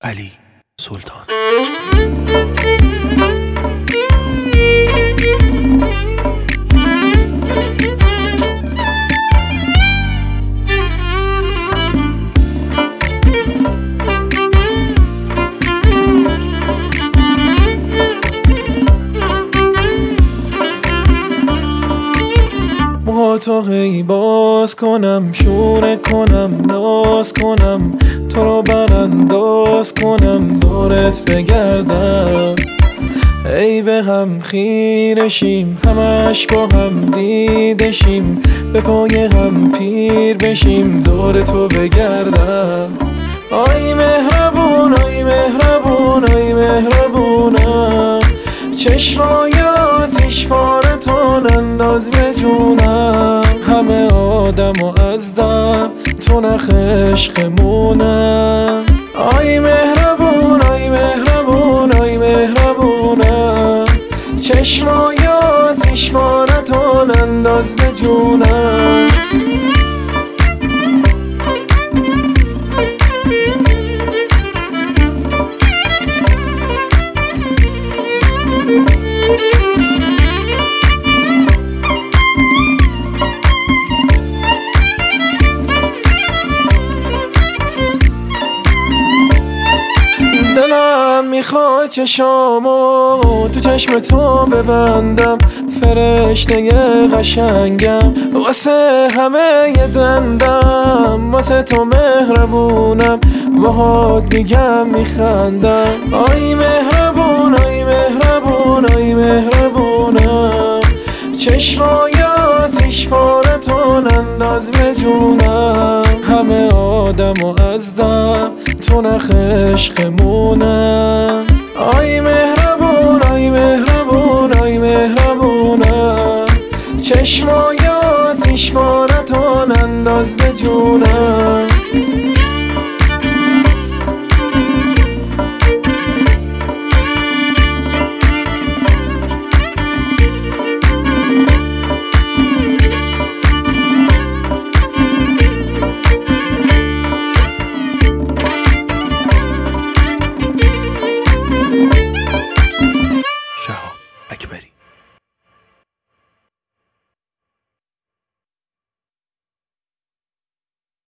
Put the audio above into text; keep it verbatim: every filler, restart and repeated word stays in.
علی سلطان. تو هی باز کنم، شونه کنم، ناز کنم، تو رو برانداز کنم، دورت بگردم، ای به هم خیرشیم، همش با هم دیدشیم، به پای هم پیر بشیم، دور تو بگردم. آی مهربون، آی مهربون، آی مهربونم، چشمای آتیش پارتون انداز به جونم، همه آدم و از دم تو نخ عشقمونم. آی مهربون، آی مهربون، آی مهربونم، چشمای آتیش پارتون انداز به جونم. دلم میخواد چشامو تو چشم تو ببندم، فرشته قشنگم، واسه همه ی دندم، واسه تو مهربونم، باهات میگم میخندم. آی مهربون، آی مهربون، آی مهربونم، چشمای آتیش پارتون انداز به جونم، همه آدم و از دم تو نخ عشقمونم. آی مهربون، آی مهربون، آی مهربونم، چشمای آتیش پارتون انداز به جونم.